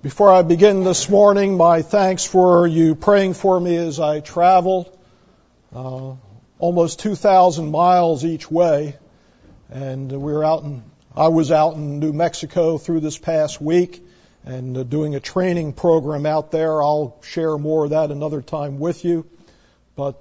Before I begin this morning, my thanks for you praying for me as I traveled almost 2,000 miles each way, and I was out in New Mexico through this past week and doing a training program out there. I'll share more of that another time with you. But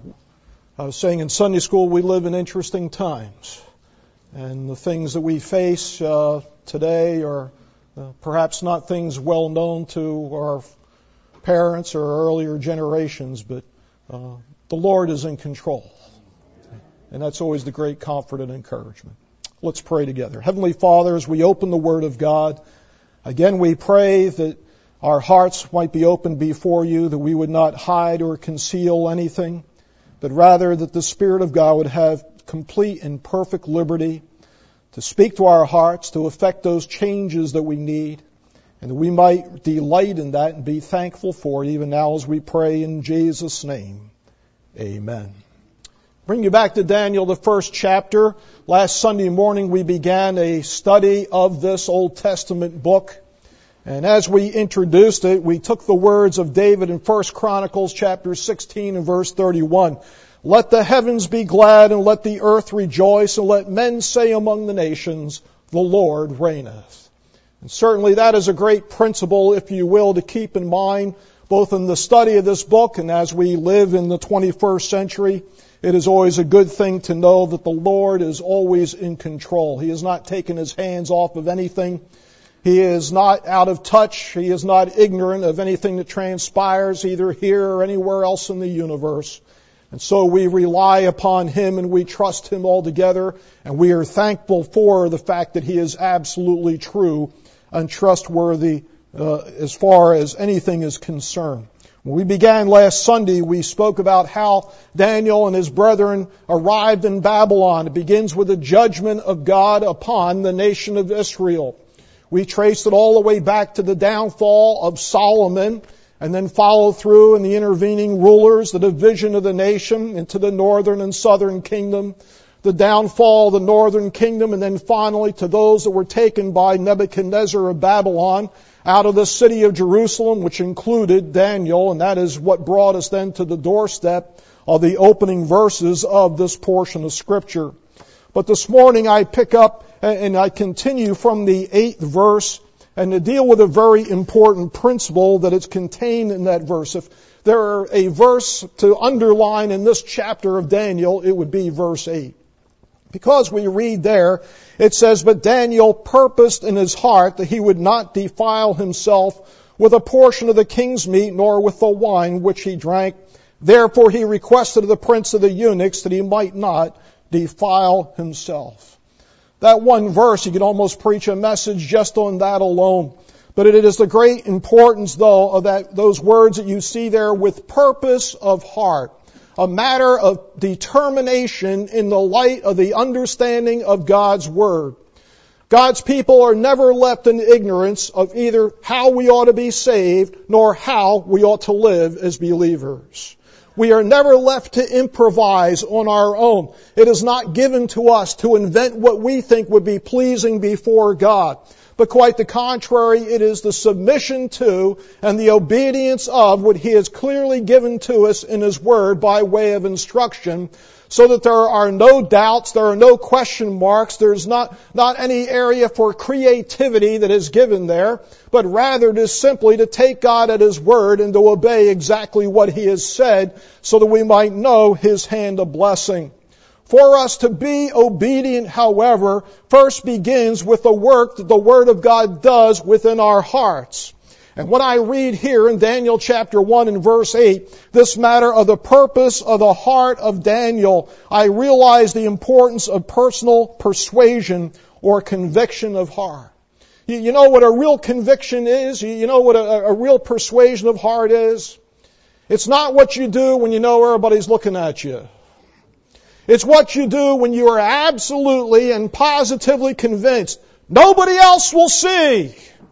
I was saying in Sunday school, we live in interesting times, and the things that we face today are perhaps not things well known to our parents or earlier generations, but the Lord is in control. And that's always the great comfort and encouragement. Let's pray together. Heavenly Father, as we open the Word of God, again we pray that our hearts might be open before you, that we would not hide or conceal anything, but rather that the Spirit of God would have complete and perfect liberty to speak to our hearts, to effect those changes that we need, and that we might delight in that and be thankful for it, even now as we pray in Jesus' name. Amen. Bring you back to Daniel, the first chapter. Last Sunday morning we began a study of this Old Testament book. And as we introduced it, we took the words of David in 1 Chronicles chapter 16 and verse 31. Let the heavens be glad and let the earth rejoice and let men say among the nations, the Lord reigneth. And certainly that is a great principle, if you will, to keep in mind, both in the study of this book and as we live in the 21st century. It is always a good thing to know that the Lord is always in control. He has not taken His hands off of anything. He is not out of touch. He is not ignorant of anything that transpires either here or anywhere else in the universe. And so we rely upon Him and we trust Him altogether, and we are thankful for the fact that He is absolutely true and trustworthy as far as anything is concerned. When we began last Sunday, we spoke about how Daniel and his brethren arrived in Babylon. It begins with the judgment of God upon the nation of Israel. We traced it all the way back to the downfall of Solomon, and then follow through in the intervening rulers, the division of the nation into the northern and southern kingdom, the downfall of the northern kingdom, and then finally to those that were taken by Nebuchadnezzar of Babylon out of the city of Jerusalem, which included Daniel, and that is what brought us then to the doorstep of the opening verses of this portion of Scripture. But this morning I pick up and I continue from the 8th verse and to deal with a very important principle that is contained in that verse. If there are a verse to underline in this chapter of Daniel, it would be verse 8. Because we read there, it says, But Daniel purposed in his heart that he would not defile himself with a portion of the king's meat, nor with the wine which he drank. Therefore he requested of the prince of the eunuchs that he might not defile himself. That one verse, you could almost preach a message just on that alone. But it is the great importance, though, of those words that you see there, with purpose of heart. A matter of determination in the light of the understanding of God's Word. God's people are never left in ignorance of either how we ought to be saved, nor how we ought to live as believers. We are never left to improvise on our own. It is not given to us to invent what we think would be pleasing before God. But quite the contrary, it is the submission to and the obedience of what He has clearly given to us in His Word by way of instruction, so that there are no doubts, there are no question marks, there's not any area for creativity that is given there, but rather it is simply to take God at His Word and to obey exactly what He has said, so that we might know His hand of blessing. For us to be obedient, however, first begins with the work that the Word of God does within our hearts. And when I read here in Daniel chapter 1 and verse 8, this matter of the purpose of the heart of Daniel, I realize the importance of personal persuasion or conviction of heart. You know what a real conviction is? You know what a real persuasion of heart is? It's not what you do when you know everybody's looking at you. It's what you do when you are absolutely and positively convinced nobody else will see.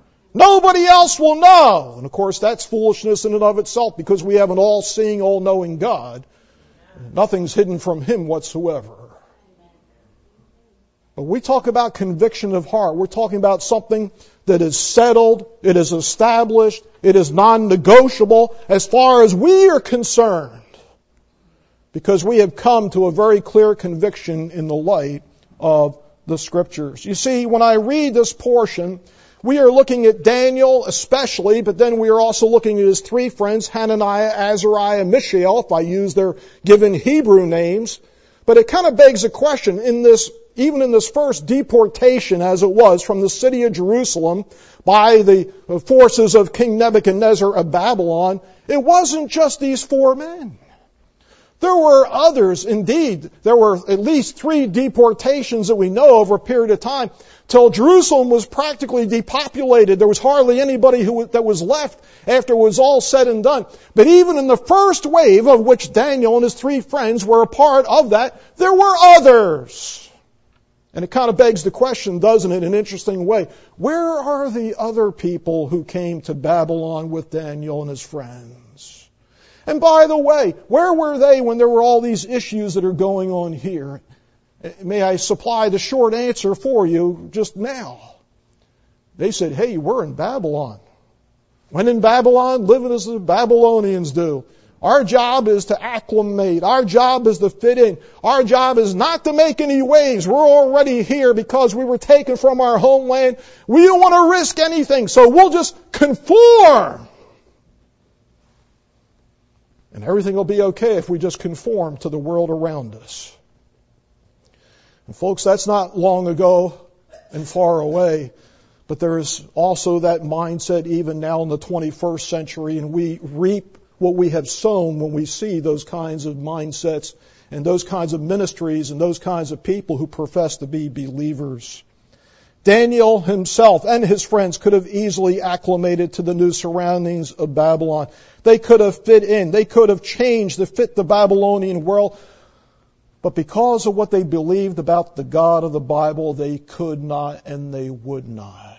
Nobody else will know. And of course that's foolishness in and of itself, because we have an all-seeing, all-knowing God. Nothing's hidden from Him whatsoever. But we talk about conviction of heart. We're talking about something that is settled, it is established, it is non-negotiable as far as we are concerned, because we have come to a very clear conviction in the light of the Scriptures. You see, when I read this portion, we are looking at Daniel especially, but then we are also looking at his three friends, Hananiah, Azariah, Mishael, if I use their given Hebrew names. But it kind of begs a question, even in this first deportation, as it was, from the city of Jerusalem by the forces of King Nebuchadnezzar of Babylon, it wasn't just these four men. There were others, indeed. There were at least 3 deportations that we know over a period of time, till Jerusalem was practically depopulated. There was hardly anybody that was left after it was all said and done. But even in the first wave, of which Daniel and his 3 friends were a part of that, there were others. And it kind of begs the question, doesn't it, in an interesting way, where are the other people who came to Babylon with Daniel and his friends? And by the way, where were they when there were all these issues that are going on here? May I supply the short answer for you just now? They said, hey, we're in Babylon. When in Babylon, living as the Babylonians do. Our job is to acclimate. Our job is to fit in. Our job is not to make any waves. We're already here because we were taken from our homeland. We don't want to risk anything, so we'll just conform. And everything will be okay if we just conform to the world around us. And folks, that's not long ago and far away. But there is also that mindset even now in the 21st century. And we reap what we have sown when we see those kinds of mindsets and those kinds of ministries and those kinds of people who profess to be believers. Daniel himself and his friends could have easily acclimated to the new surroundings of Babylon. They could have fit in. They could have changed to fit the Babylonian world. But because of what they believed about the God of the Bible, they could not and they would not.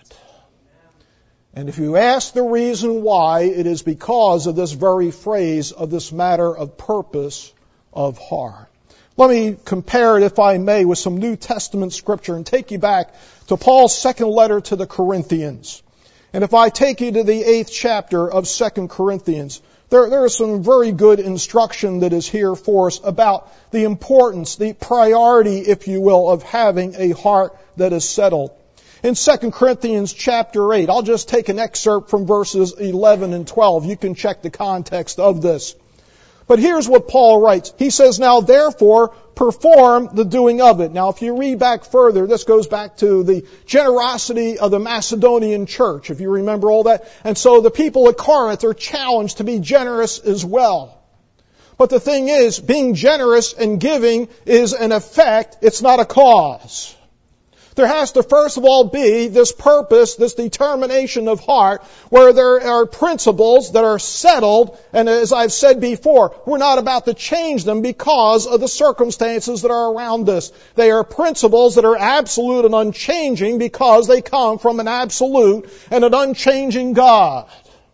And if you ask the reason why, it is because of this very phrase of this matter of purpose of heart. Let me compare it, if I may, with some New Testament scripture and take you back to Paul's second letter to the Corinthians. And if I take you to the 8th chapter of 2 Corinthians, there is some very good instruction that is here for us about the importance, the priority, if you will, of having a heart that is settled. In 2 Corinthians chapter 8, I'll just take an excerpt from verses 11 and 12. You can check the context of this. But here's what Paul writes. He says, now therefore perform the doing of it. Now if you read back further, this goes back to the generosity of the Macedonian church, if you remember all that. And so the people at Corinth are challenged to be generous as well. But the thing is, being generous and giving is an effect, it's not a cause. There has to first of all be this purpose, this determination of heart, where there are principles that are settled, and as I've said before, we're not about to change them because of the circumstances that are around us. They are principles that are absolute and unchanging because they come from an absolute and an unchanging God.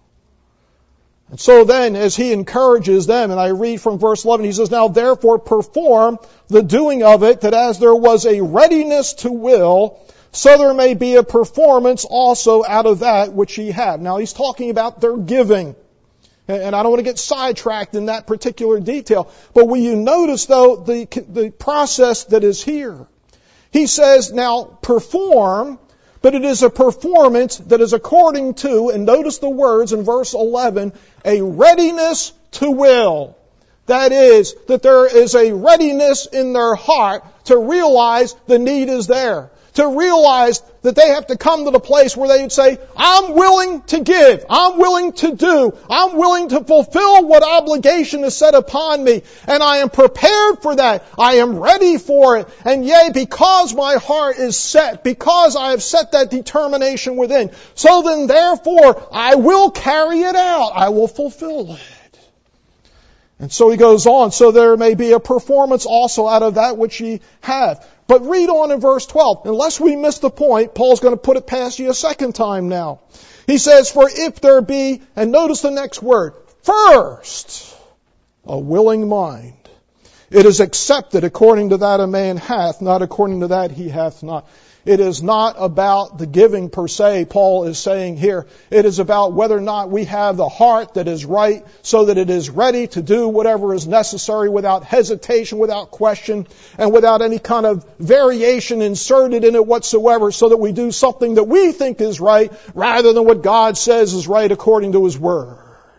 And so then, as he encourages them, and I read from verse 11, he says, now therefore perform the doing of it, that as there was a readiness to will, so there may be a performance also out of that which ye have. Now he's talking about their giving. And I don't want to get sidetracked in that particular detail. But will you notice, though, the process that is here? He says, now perform, but it is a performance that is according to, and notice the words in verse 11, a readiness to will. That is, that there is a readiness in their heart to realize the need is there. To realize that they have to come to the place where they would say, I'm willing to give. I'm willing to do. I'm willing to fulfill what obligation is set upon me. And I am prepared for that. I am ready for it. And yea, because my heart is set, because I have set that determination within, so then therefore I will carry it out. I will fulfill it. And so he goes on, so there may be a performance also out of that which ye have. But read on in verse 12. Unless we miss the point, Paul's going to put it past you a second time now. He says, for if there be, and notice the next word, first, a willing mind, it is accepted according to that a man hath, not according to that he hath not. It is not about the giving per se, Paul is saying here. It is about whether or not we have the heart that is right so that it is ready to do whatever is necessary without hesitation, without question, and without any kind of variation inserted in it whatsoever, so that we do something that we think is right rather than what God says is right according to His Word.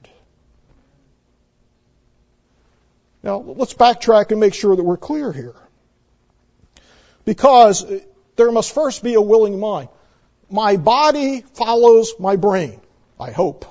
Now, let's backtrack and make sure that we're clear here. Because there must first be a willing mind. My body follows my brain, I hope.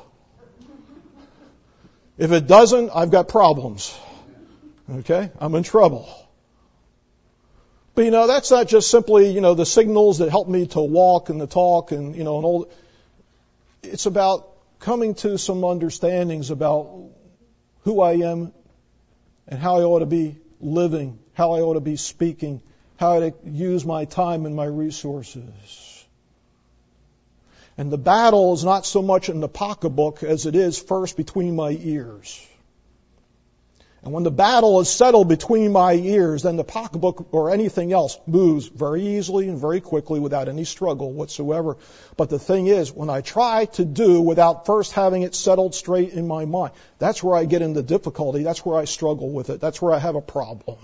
If it doesn't, I've got problems. Okay? I'm in trouble. But that's not just simply, the signals that help me to walk and to talk and, and all. It's about coming to some understandings about who I am and how I ought to be living, how I ought to be speaking, how to use my time and my resources. And the battle is not so much in the pocketbook as it is first between my ears. And when the battle is settled between my ears, then the pocketbook or anything else moves very easily and very quickly without any struggle whatsoever. But the thing is, when I try to do without first having it settled straight in my mind, that's where I get into difficulty. That's where I struggle with it. That's where I have a problem.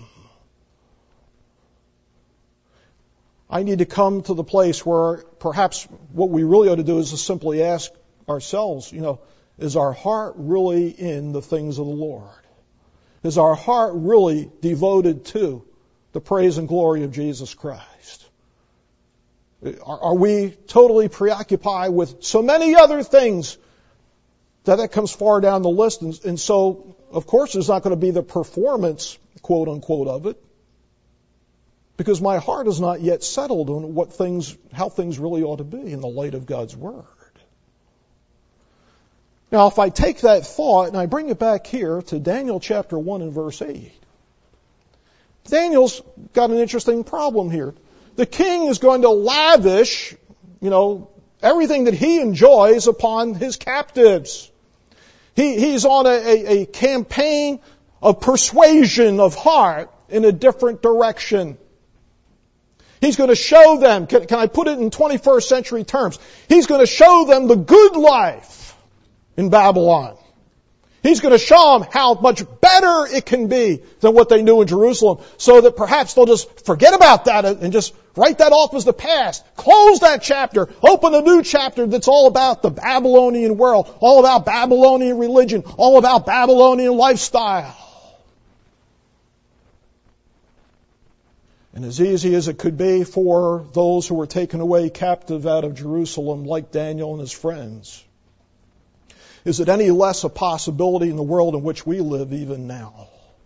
I need to come to the place where perhaps what we really ought to do is to simply ask ourselves, is our heart really in the things of the Lord? Is our heart really devoted to the praise and glory of Jesus Christ? Are we totally preoccupied with so many other things that comes far down the list? And so, of course, there's not going to be the performance, quote unquote, of it. Because my heart is not yet settled on how things really ought to be in the light of God's Word. Now, if I take that thought and I bring it back here to Daniel chapter 1 and verse 8, Daniel's got an interesting problem here. The king is going to lavish, everything that he enjoys upon his captives. He's on a campaign of persuasion of heart in a different direction. He's going to show them, can I put it in 21st century terms? He's going to show them the good life in Babylon. He's going to show them how much better it can be than what they knew in Jerusalem, so that perhaps they'll just forget about that and just write that off as the past. Close that chapter. Open a new chapter that's all about the Babylonian world, all about Babylonian religion, all about Babylonian lifestyle. And as easy as it could be for those who were taken away captive out of Jerusalem, like Daniel and his friends, is it any less a possibility in the world in which we live even now?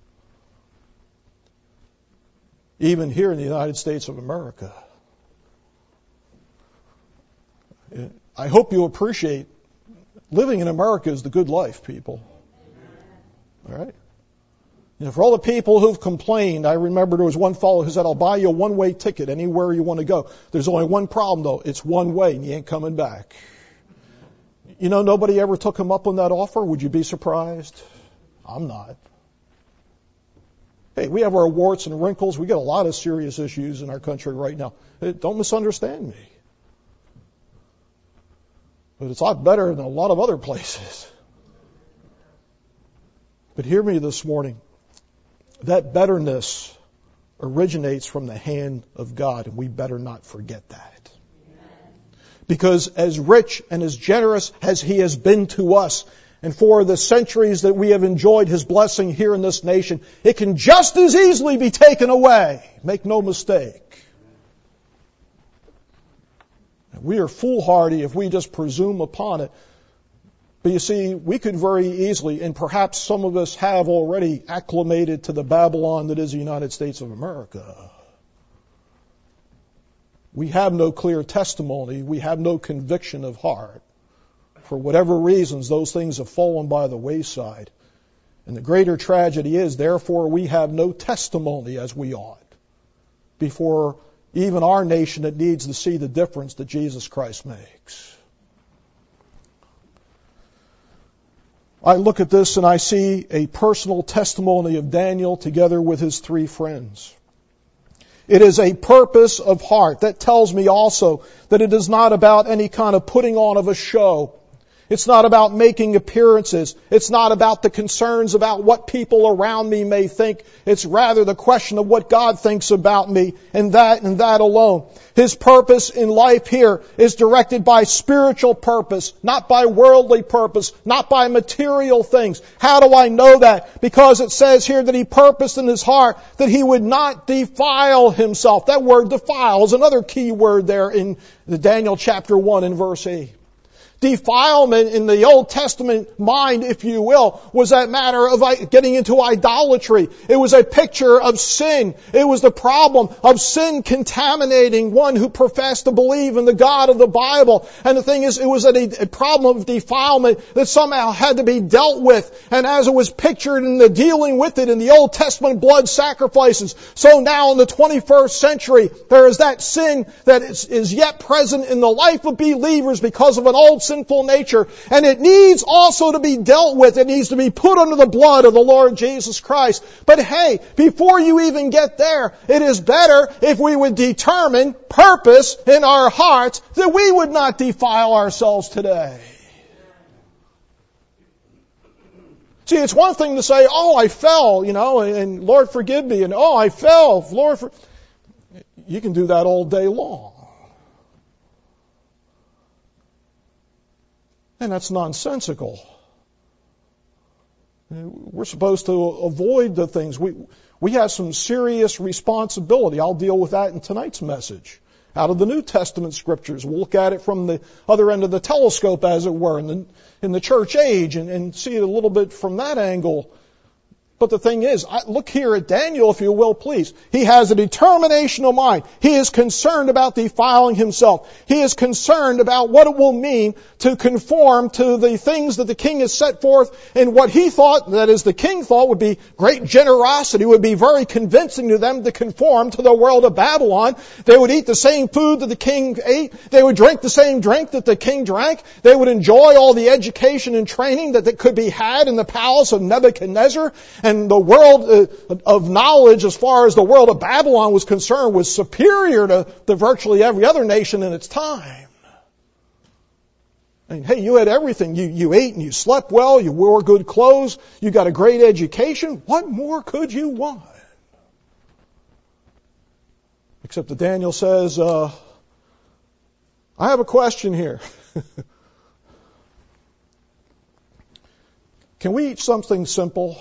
Even here in the United States of America. I hope you appreciate living in America is the good life, people. All right? For all the people who've complained, I remember there was one fellow who said, I'll buy you a one-way ticket anywhere you want to go. There's only one problem, though. It's one way, and you ain't coming back. Nobody ever took him up on that offer. Would you be surprised? I'm not. Hey, we have our warts and wrinkles. We got a lot of serious issues in our country right now. Don't misunderstand me. But it's a lot better than a lot of other places. But hear me this morning. That betterness originates from the hand of God, and we better not forget that. Because as rich and as generous as He has been to us, and for the centuries that we have enjoyed His blessing here in this nation, it can just as easily be taken away. Make no mistake. We are foolhardy if we just presume upon it. But you see, we could very easily, and perhaps some of us have already acclimated to the Babylon that is the United States of America. We have no clear testimony. We have no conviction of heart. For whatever reasons, those things have fallen by the wayside. And the greater tragedy is, therefore, we have no testimony as we ought before even our nation that needs to see the difference that Jesus Christ makes. I look at this and I see a personal testimony of Daniel together with his three friends. It is a purpose of heart. That tells me also that it is not about any kind of putting on of a show. It's not about making appearances. It's not about the concerns about what people around me may think. It's rather the question of what God thinks about me, and that alone. His purpose in life here is directed by spiritual purpose, not by worldly purpose, not by material things. How do I know that? Because it says here that he purposed in his heart that he would not defile himself. That word defile is another key word there in Daniel chapter 1 and verse 8. Defilement in the Old Testament mind, if you will, was that matter of getting into idolatry. It was a picture of sin. It was the problem of sin contaminating one who professed to believe in the God of the Bible. And the thing is, it was a problem of defilement that somehow had to be dealt with. And as it was pictured in the dealing with it in the Old Testament blood sacrifices, so now in the 21st century, there is that sin that is yet present in the life of believers because of an old sinful nature, and it needs also to be dealt with. It needs to be put under the blood of the Lord Jesus Christ. But hey, before you even get there, it is better if we would determine purpose in our hearts that we would not defile ourselves today. See, it's one thing to say, oh, I fell, and Lord forgive me, and oh, I fell, Lord You can do that all day long. And that's nonsensical. We're supposed to avoid the things. We have some serious responsibility. I'll deal with that in tonight's message. Out of the New Testament scriptures. We'll look at it from the other end of the telescope, as it were, in the church age, and see it a little bit from that angle. But the thing is, look here at Daniel, if you will, please. He has a determination of mind. He is concerned about defiling himself. He is concerned about what it will mean to conform to the things that the king has set forth in what he thought, that is, the king thought would be great generosity, would be very convincing to them to conform to the world of Babylon. They would eat the same food that the king ate. They would drink the same drink that the king drank. They would enjoy all the education and training that could be had in the palace of Nebuchadnezzar. And the world of knowledge, as far as the world of Babylon was concerned, was superior to virtually every other nation in its time. I mean, hey, you had everything. You ate and you slept well. You wore good clothes. You got a great education. What more could you want? Except that Daniel says, I have a question here. Can we eat something simple?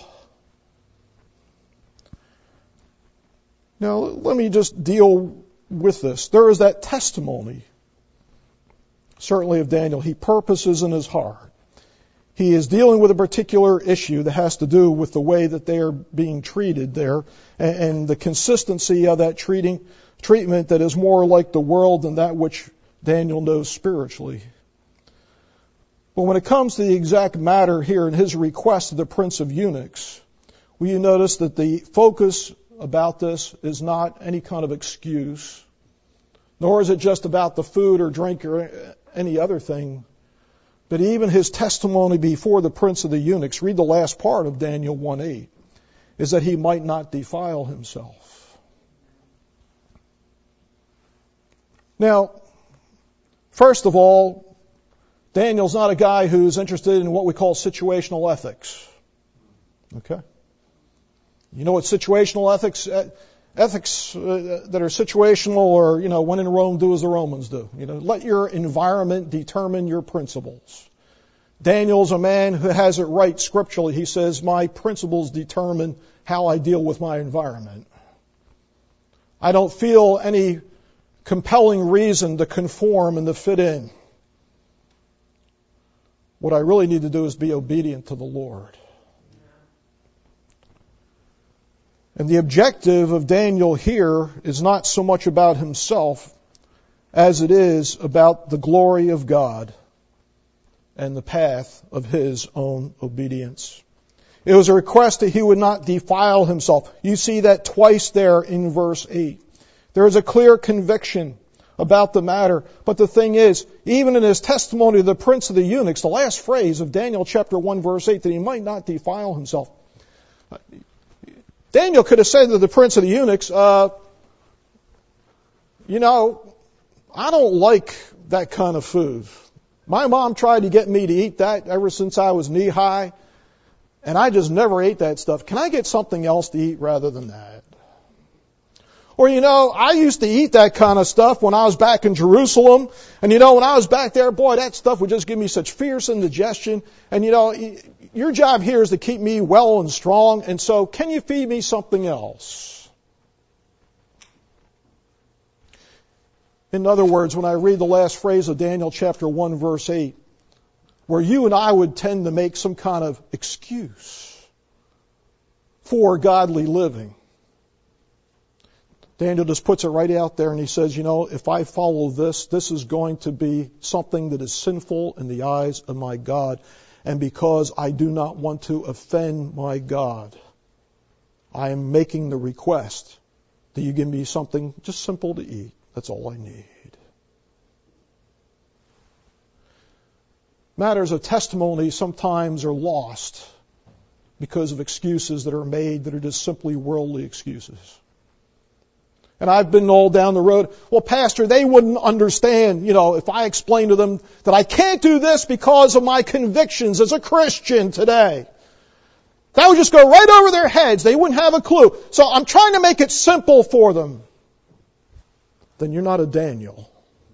Now, let me just deal with this. There is that testimony, certainly of Daniel. He purposes in his heart. He is dealing with a particular issue that has to do with the way that they are being treated there, and the consistency of that treatment that is more like the world than that which Daniel knows spiritually. But when it comes to the exact matter here in his request to the prince of eunuchs, will you notice that the focus about this is not any kind of excuse, nor is it just about the food or drink or any other thing, but even his testimony before the prince of the eunuchs, read the last part of Daniel 1:8, is that he might not defile himself. Now, first of all, Daniel's not a guy who's interested in what we call situational ethics. Okay? You know what situational ethics that are situational, or, when in Rome, do as the Romans do. Let your environment determine your principles. Daniel's a man who has it right scripturally. He says, my principles determine how I deal with my environment. I don't feel any compelling reason to conform and to fit in. What I really need to do is be obedient to the Lord. And the objective of Daniel here is not so much about himself as it is about the glory of God and the path of his own obedience. It was a request that he would not defile himself. You see that twice there in verse 8. There is a clear conviction about the matter. But the thing is, even in his testimony to the prince of the eunuchs, the last phrase of Daniel chapter 1 verse 8, that he might not defile himself. Daniel could have said to the prince of the eunuchs, I don't like that kind of food. My mom tried to get me to eat that ever since I was knee high, and I just never ate that stuff. Can I get something else to eat rather than that? Or, I used to eat that kind of stuff when I was back in Jerusalem. And, when I was back there, boy, that stuff would just give me such fierce indigestion. And, your job here is to keep me well and strong. And so, can you feed me something else? In other words, when I read the last phrase of Daniel chapter 1, verse 8, where you and I would tend to make some kind of excuse for godly living, Daniel just puts it right out there and he says, if I follow this is going to be something that is sinful in the eyes of my God. And because I do not want to offend my God, I am making the request that you give me something just simple to eat. That's all I need. Matters of testimony sometimes are lost because of excuses that are made that are just simply worldly excuses. And I've been all down the road, well, Pastor, they wouldn't understand, if I explain to them that I can't do this because of my convictions as a Christian today. That would just go right over their heads. They wouldn't have a clue. So I'm trying to make it simple for them. Then you're not a Daniel.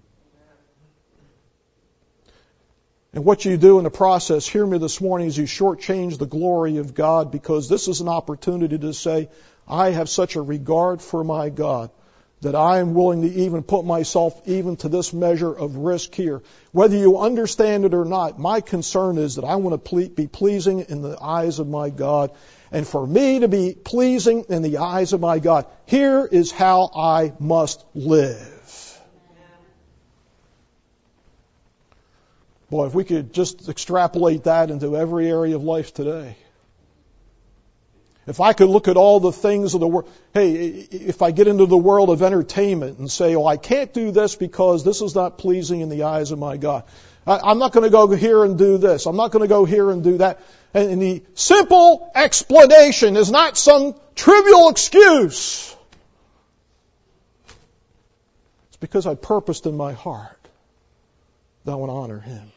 And what you do in the process, hear me this morning, is you shortchange the glory of God, because this is an opportunity to say, I have such a regard for my God that I am willing to even put myself even to this measure of risk here. Whether you understand it or not, my concern is that I want to be pleasing in the eyes of my God. And for me to be pleasing in the eyes of my God, here is how I must live. Boy, if we could just extrapolate that into every area of life today. If I could look at all the things of the world, hey, if I get into the world of entertainment and say, I can't do this because this is not pleasing in the eyes of my God. I'm not going to go here and do this. I'm not going to go here and do that. And the simple explanation is not some trivial excuse. It's because I purposed in my heart that I want to honor Him.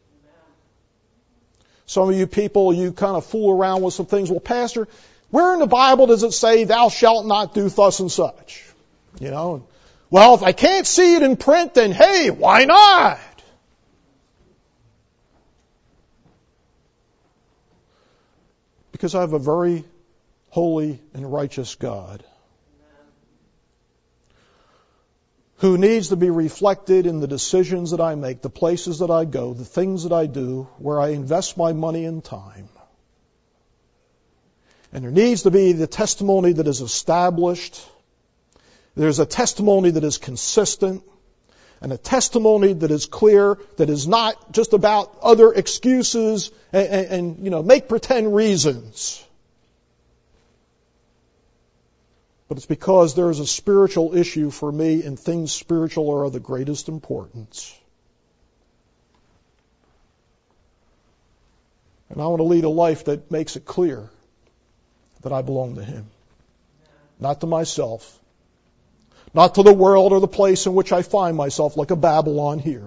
Some of you people, you kind of fool around with some things. Well, Pastor, where in the Bible does it say, thou shalt not do thus and such? Well, if I can't see it in print, then hey, why not? Because I have a very holy and righteous God who needs to be reflected in the decisions that I make, the places that I go, the things that I do, where I invest my money and time. And there needs to be the testimony that is established. There's a testimony that is consistent, and a testimony that is clear, that is not just about other excuses and make pretend reasons. But it's because there is a spiritual issue for me, and things spiritual are of the greatest importance. And I want to lead a life that makes it clear that I belong to Him. Not to myself. Not to the world or the place in which I find myself like a Babylon here.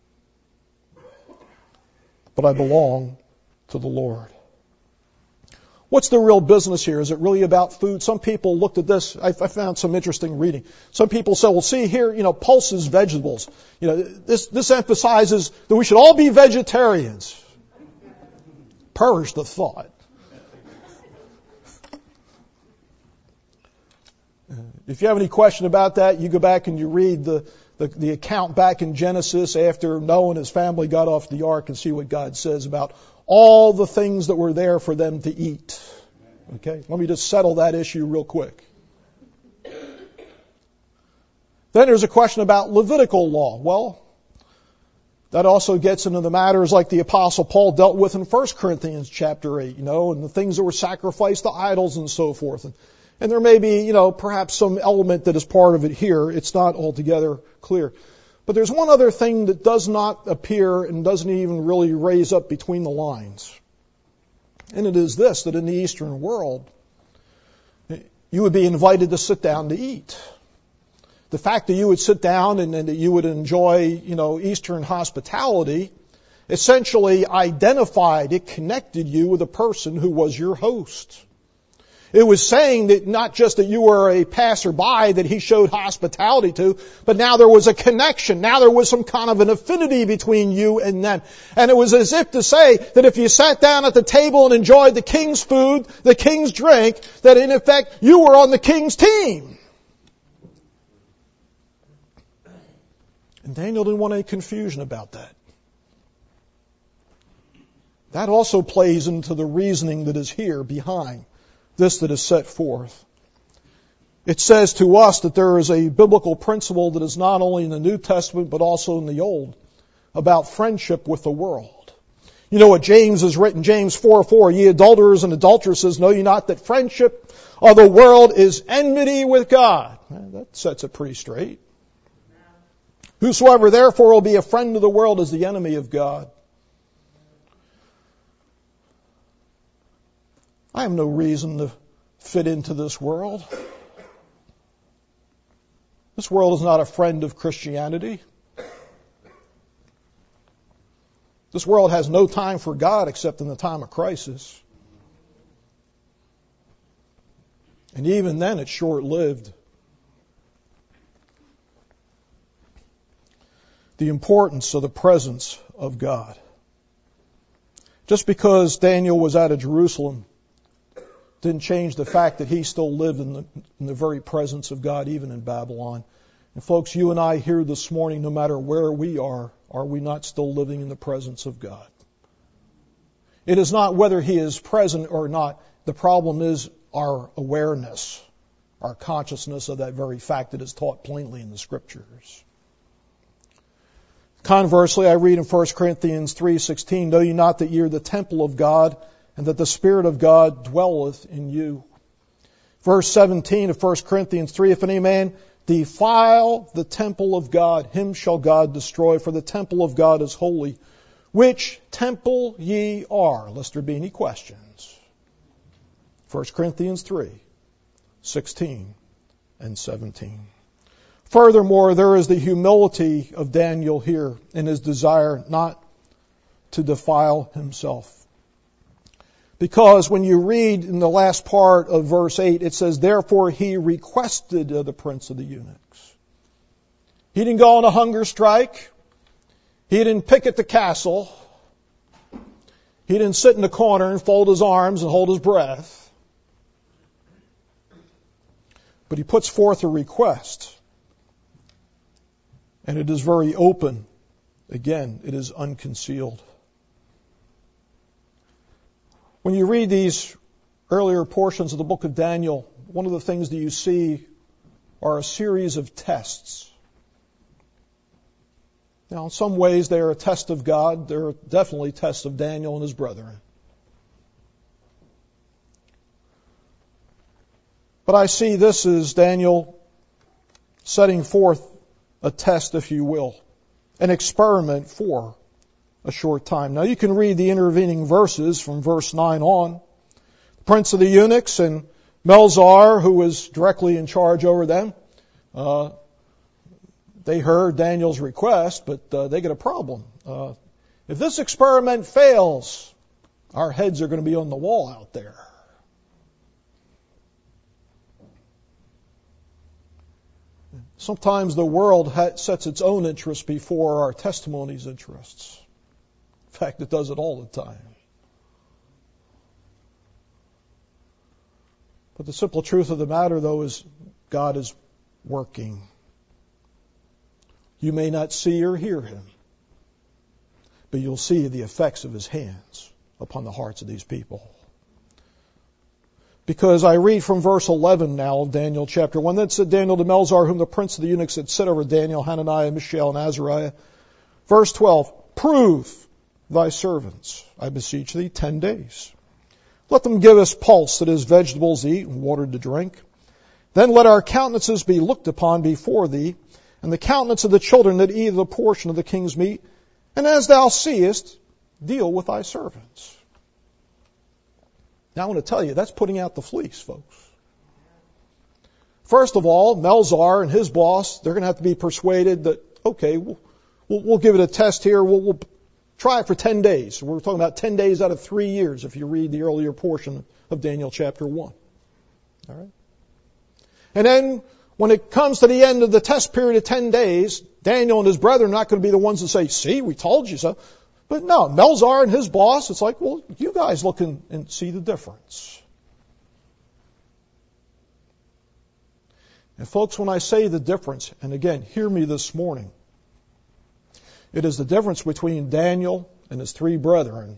But I belong to the Lord. What's the real business here? Is it really about food? Some people looked at this. I found some interesting reading. Some people say, well, see here, pulses vegetables. This emphasizes that we should all be vegetarians. Perish the thought. If you have any question about that, you go back and you read the account back in Genesis after Noah and his family got off the ark, and see what God says about all the things that were there for them to eat. Okay? Let me just settle that issue real quick. Then there's a question about Levitical law. Well, that also gets into the matters like the Apostle Paul dealt with in 1 Corinthians chapter 8, and the things that were sacrificed to idols and so forth. And there may be, perhaps some element that is part of it here. It's not altogether clear. But there's one other thing that does not appear and doesn't even really raise up between the lines. And it is this, that in the Eastern world, you would be invited to sit down to eat. the fact that you would sit down and that you would enjoy, Eastern hospitality, essentially identified, it connected you with a person who was your host. It was saying that not just that you were a passerby that he showed hospitality to, but now there was a connection. Now there was some kind of an affinity between you and them. And it was as if to say that if you sat down at the table and enjoyed the king's food, the king's drink, that in effect you were on the king's team. And Daniel didn't want any confusion about that. That also plays into the reasoning that is here behind this that is set forth. It says to us that there is a biblical principle that is not only in the New Testament but also in the Old about friendship with the world. You know what James has written, James 4:4, ye adulterers and adulteresses, know ye not that friendship of the world is enmity with God? That sets it pretty straight. Whosoever therefore will be a friend of the world is the enemy of God. I have no reason to fit into this world. This world is not a friend of Christianity. This world has no time for God except in the time of crisis. And even then it's short-lived. The importance of the presence of God. Just because Daniel was out of Jerusalem didn't change the fact that he still lived in the very presence of God, even in Babylon. And folks, you and I here this morning, no matter where we are we not still living in the presence of God? It is not whether He is present or not. The problem is our awareness, our consciousness of that very fact that is taught plainly in the Scriptures. Conversely, I read in 1 Corinthians 3:16, know ye not that ye are the temple of God, and that the Spirit of God dwelleth in you. Verse 17 of 1 Corinthians 3, if any man defile the temple of God, him shall God destroy, for the temple of God is holy. Which temple ye are, lest there be any questions. 1 Corinthians 3, 16 and 17. Furthermore, there is the humility of Daniel here in his desire not to defile himself. Because when you read in the last part of verse 8, it says, therefore he requested of the prince of the eunuchs. He didn't go on a hunger strike. He didn't picket the castle. He didn't sit in the corner and fold his arms and hold his breath. But he puts forth a request. And it is very open. Again, it is unconcealed. When you read these earlier portions of the book of Daniel, one of the things that you see are a series of tests. Now, in some ways, they are a test of God. They're definitely tests of Daniel and his brethren. But I see this as Daniel setting forth a test, if you will, an experiment for a short time. Now you can read the intervening verses from verse 9 on. The prince of the eunuchs and Melzar, who was directly in charge over them, they heard Daniel's request, but they get a problem. If this experiment fails, our heads are going to be on the wall out there. Sometimes the world sets its own interests before our testimony's interests. In fact, it does it all the time. But the simple truth of the matter, though, is God is working. You may not see or hear Him, but you'll see the effects of His hands upon the hearts of these people. Because I read from verse 11 now of Daniel chapter 1. Then said Daniel to Melzar, whom the prince of the eunuchs had set over Daniel, Hananiah, Mishael, and Azariah. Verse 12, prove thy servants, I beseech thee, 10 days. Let them give us pulse, that is, vegetables to eat and water to drink. Then let our countenances be looked upon before thee, and the countenance of the children that eat the portion of the king's meat. And as thou seest, deal with thy servants. Now I want to tell you, that's putting out the fleece, folks. First of all, Melzar and his boss, they're going to have to be persuaded that, okay, we'll give it a test here. We'll try it for 10 days. We're talking about 10 days out of 3 years if you read the earlier portion of Daniel chapter 1. All right? And then when it comes to the end of the test period of 10 days, Daniel and his brethren are not going to be the ones that say, see, we told you so. But no, Melzar and his boss, it's like, well, you guys look and see the difference. And folks, when I say the difference, and again, hear me this morning, it is the difference between Daniel and his 3 brethren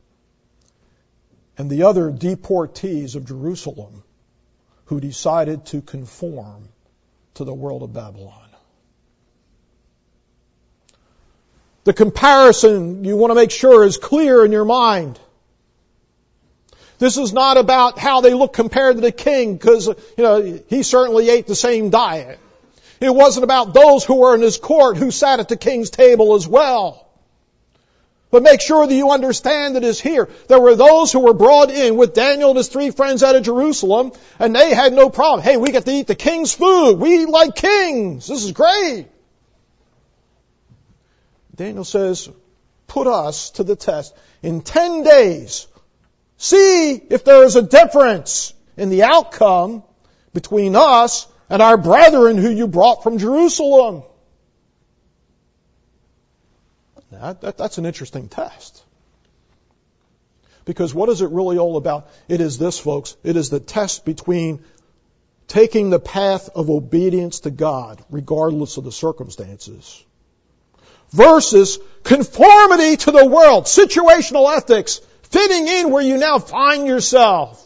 and the other deportees of Jerusalem who decided to conform to the world of Babylon. The comparison you want to make sure is clear in your mind. This is not about how they look compared to the king, because, he certainly ate the same diet. It wasn't about those who were in his court who sat at the king's table as well. But make sure that you understand that is here. There were those who were brought in with Daniel and his 3 friends out of Jerusalem, and they had no problem. Hey, we get to eat the king's food. We eat like kings. This is great. Daniel says, put us to the test. In 10 days, see if there is a difference in the outcome between us and our brethren who you brought from Jerusalem. That's an interesting test. Because what is it really all about? It is this, folks. It is the test between taking the path of obedience to God, regardless of the circumstances, versus conformity to the world, situational ethics, fitting in where you now find yourself.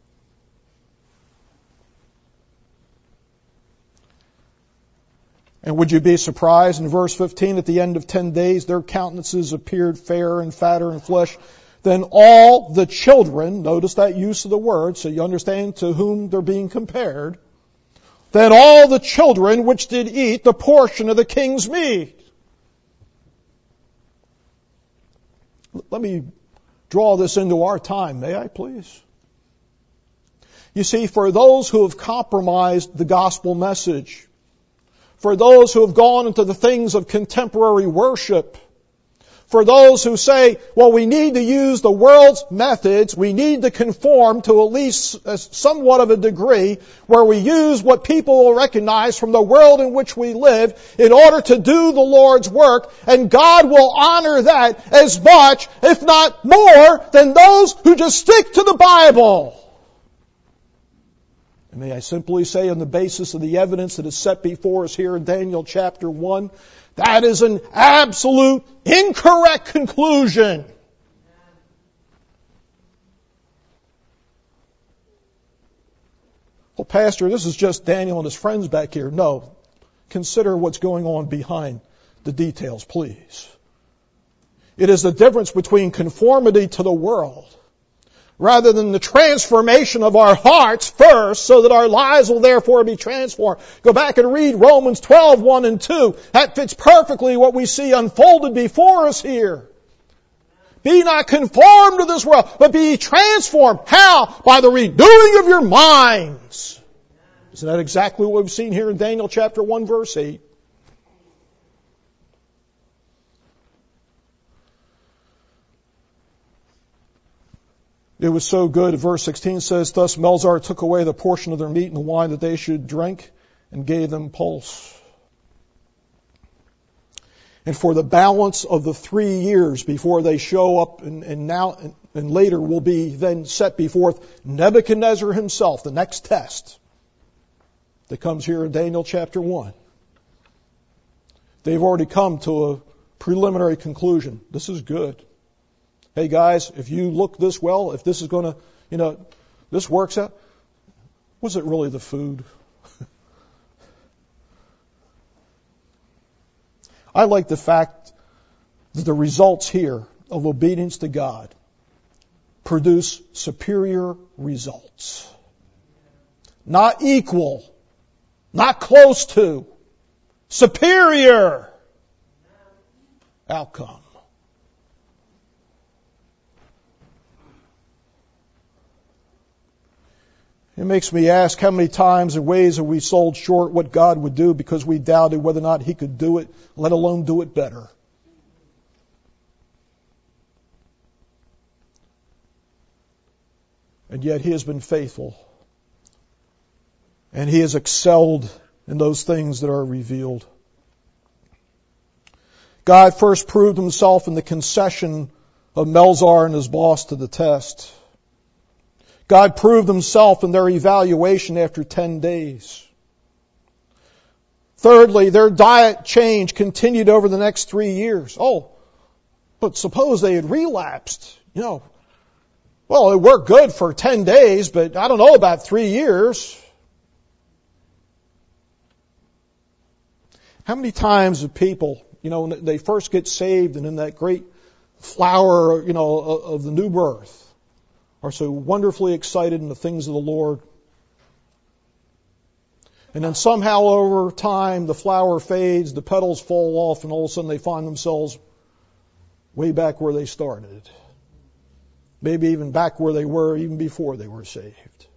And would you be surprised in verse 15, at the end of 10 days, their countenances appeared fairer and fatter in flesh than all the children, notice that use of the word, so you understand to whom they're being compared, than all the children which did eat the portion of the king's meat. Let me draw this into our time, may I please? You see, for those who have compromised the gospel message, for those who have gone into the things of contemporary worship, for those who say, well, we need to use the world's methods, we need to conform to at least somewhat of a degree, where we use what people will recognize from the world in which we live in order to do the Lord's work, and God will honor that as much, if not more, than those who just stick to the Bible. And may I simply say, on the basis of the evidence that is set before us here in Daniel chapter 1, that is an absolute incorrect conclusion. Well, Pastor, this is just Daniel and his friends back here. No. Consider what's going on behind the details, please. It is the difference between conformity to the world rather than the transformation of our hearts first, so that our lives will therefore be transformed. Go back and read Romans 12, 1 and 2. That fits perfectly what we see unfolded before us here. Be not conformed to this world, but be ye transformed. How? By the renewing of your minds. Isn't that exactly what we've seen here in Daniel chapter 1, verse 8? It was so good. Verse 16 says, thus Melzar took away the portion of their meat and the wine that they should drink and gave them pulse. And for the balance of the 3 years before they show up and later will be then set before Nebuchadnezzar himself, the next test that comes here in Daniel chapter 1. They've already come to a preliminary conclusion. This is good. Hey guys, if you look this well, if this is going to, this works out, was it really the food? I like the fact that the results here of obedience to God produce superior results. Not equal, not close to, superior outcome. It makes me ask how many times and ways have we sold short what God would do because we doubted whether or not He could do it, let alone do it better. And yet He has been faithful. And He has excelled in those things that are revealed. God first proved Himself in the concession of Melzar and his boss to the test. God proved Himself in their evaluation after 10 days. Thirdly, their diet change continued over the next 3 years. Oh, but suppose they had relapsed. Well, it worked good for 10 days, but I don't know about 3 years. How many times have people, when they first get saved and in that great flower, of the new birth, are so wonderfully excited in the things of the Lord. And then somehow over time the flower fades, the petals fall off, and all of a sudden they find themselves way back where they started. Maybe even back where they were even before they were saved.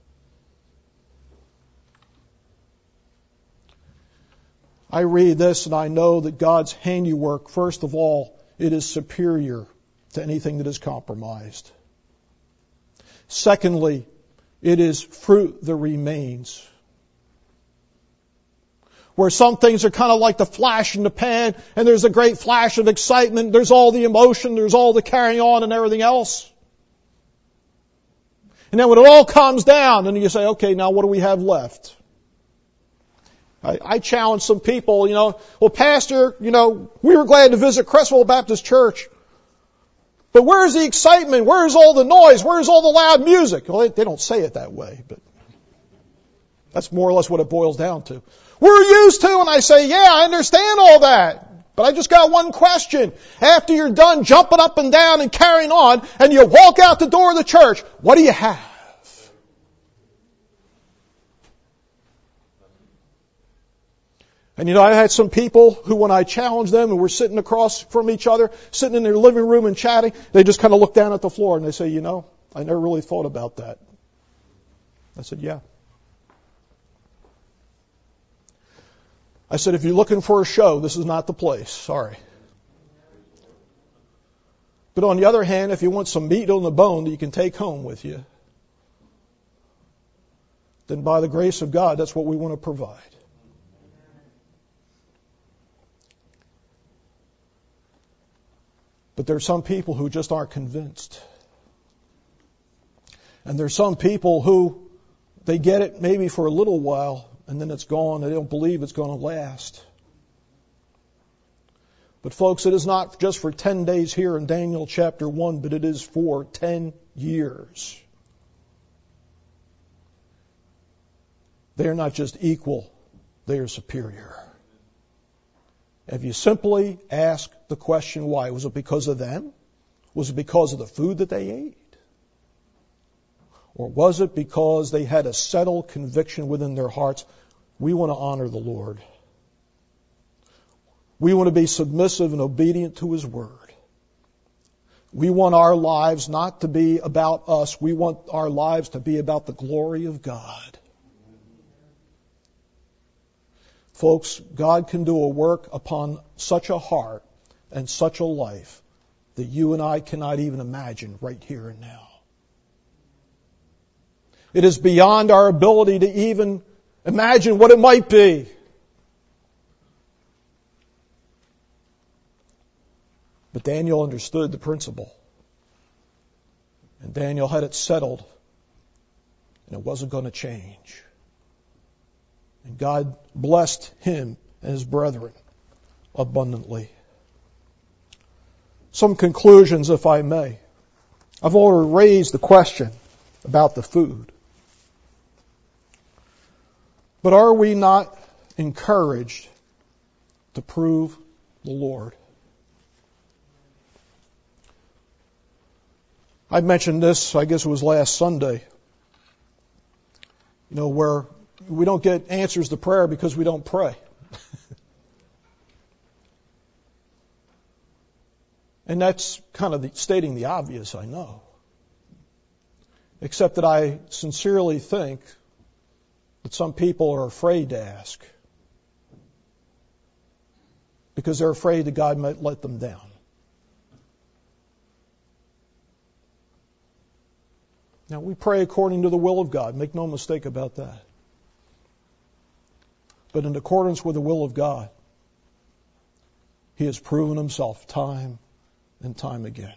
I read this and I know that God's handiwork, first of all, it is superior to anything that is compromised. Secondly, it is fruit that remains. Where some things are kind of like the flash in the pan, and there's a great flash of excitement, there's all the emotion, there's all the carrying on and everything else. And then when it all comes down, then you say, okay, now what do we have left? I challenge some people, well, Pastor, we were glad to visit Crestwell Baptist Church. But where's the excitement? Where's all the noise? Where's all the loud music? Well, they don't say it that way, but that's more or less what it boils down to. We're used to, and I say, yeah, I understand all that. But I just got one question. After you're done jumping up and down and carrying on, and you walk out the door of the church, what do you have? And I had some people who, when I challenged them and we're sitting across from each other, sitting in their living room and chatting, they just kind of look down at the floor and they say, I never really thought about that. I said, yeah. I said, if you're looking for a show, this is not the place. Sorry. But on the other hand, if you want some meat on the bone that you can take home with you, then by the grace of God, that's what we want to provide. But there are some people who just aren't convinced. And there's some people who, they get it maybe for a little while, and then it's gone. They don't believe it's going to last. But folks, it is not just for 10 days here in Daniel chapter 1, but it is for 10 years. They are not just equal, they are superior. If you simply ask the question why, was it because of them? Was it because of the food that they ate? Or was it because they had a settled conviction within their hearts, we want to honor the Lord. We want to be submissive and obedient to His Word. We want our lives not to be about us. We want our lives to be about the glory of God. Folks, God can do a work upon such a heart and such a life that you and I cannot even imagine right here and now. It is beyond our ability to even imagine what it might be. But Daniel understood the principle. And Daniel had it settled. And it wasn't going to change. And God blessed him and his brethren abundantly. Some conclusions, if I may. I've already raised the question about the food. But are we not encouraged to prove the Lord? I mentioned this, I guess it was last Sunday, where we don't get answers to prayer because we don't pray. And that's kind of stating the obvious, I know. Except that I sincerely think But some people are afraid to ask because they're afraid that God might let them down. Now, we pray according to the will of God. Make no mistake about that. But in accordance with the will of God, He has proven Himself time and time again.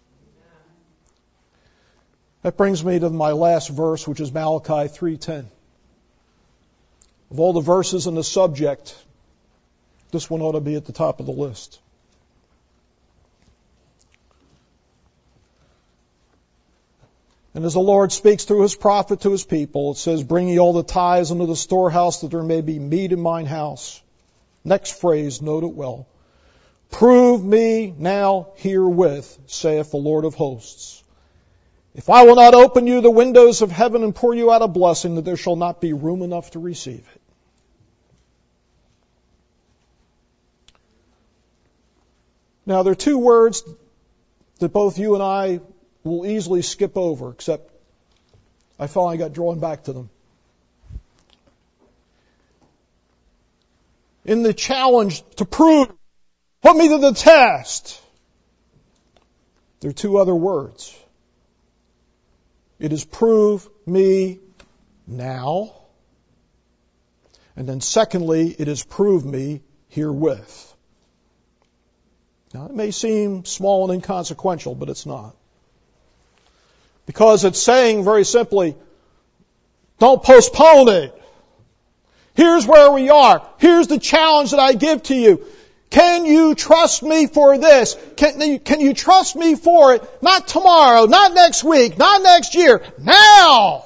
That brings me to my last verse, which is Malachi 3:10. Of all the verses in the subject, this one ought to be at the top of the list. And as the Lord speaks through His prophet to His people, it says, "Bring ye all the tithes into the storehouse, that there may be meat in mine house." Next phrase, note it well. "Prove me now herewith, saith the Lord of hosts, if I will not open you the windows of heaven and pour you out a blessing, that there shall not be room enough to receive it." Now, there are two words that both you and I will easily skip over, except I finally got drawn back to them. In the challenge to prove, put me to the test, there are two other words. It is prove me now. And then secondly, it is prove me herewith. Now, it may seem small and inconsequential, but it's not. Because it's saying very simply, don't postpone it. Here's where we are. Here's the challenge that I give to you. Can you trust me for this? Can you trust me for it? Not tomorrow, not next week, not next year. Now!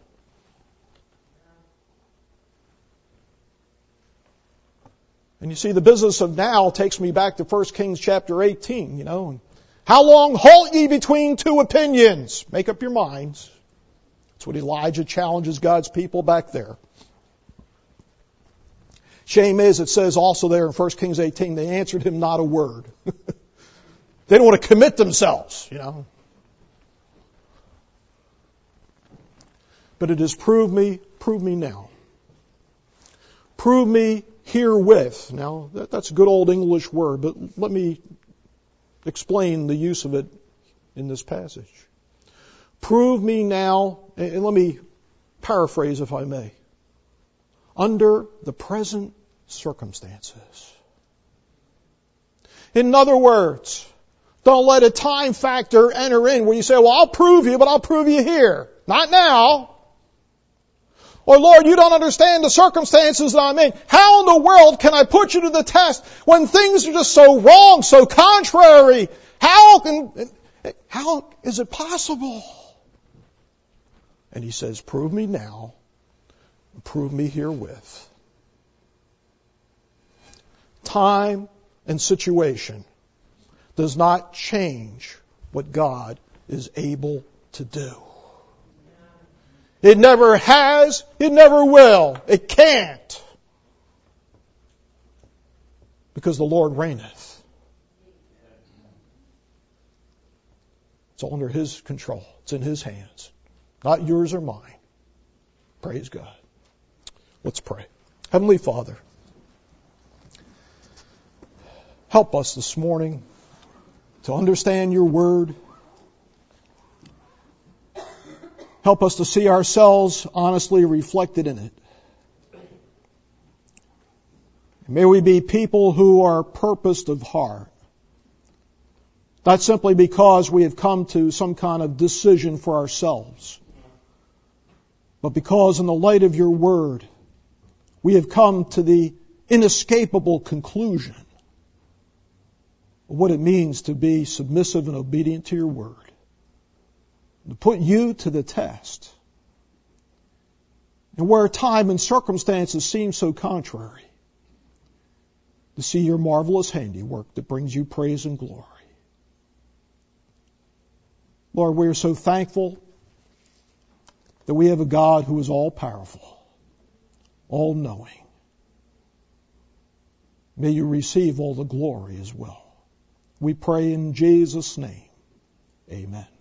And you see, the business of now takes me back to 1 Kings chapter 18, How long halt ye between two opinions? Make up your minds. That's what Elijah challenges God's people back there. Shame is, it says also there in 1 Kings 18, they answered him not a word. They don't want to commit themselves, But it is prove me now. Prove me herewith. Now, that's a good old English word, but let me explain the use of it in this passage. Prove me now, and let me paraphrase if I may. Under the present circumstances. In other words, don't let a time factor enter in where you say, well, I'll prove you, but I'll prove you here. Not now. Or, Lord, you don't understand the circumstances that I'm in. How in the world can I put you to the test when things are just so wrong, so contrary? How is it possible? And He says, prove me now, and prove me herewith. Time and situation does not change what God is able to do. It never has, it never will, it can't. Because the Lord reigneth. It's all under His control. It's in His hands. Not yours or mine. Praise God. Let's pray. Heavenly Father, help us this morning to understand Your Word. Help us to see ourselves honestly reflected in it. May we be people who are purposed of heart. Not simply because we have come to some kind of decision for ourselves, but because in the light of Your Word, we have come to the inescapable conclusion of what it means to be submissive and obedient to Your Word. To put You to the test. And where time and circumstances seem so contrary, to see Your marvelous handiwork that brings You praise and glory. Lord, we are so thankful that we have a God who is all-powerful, all-knowing. May You receive all the glory as well. We pray in Jesus' name. Amen.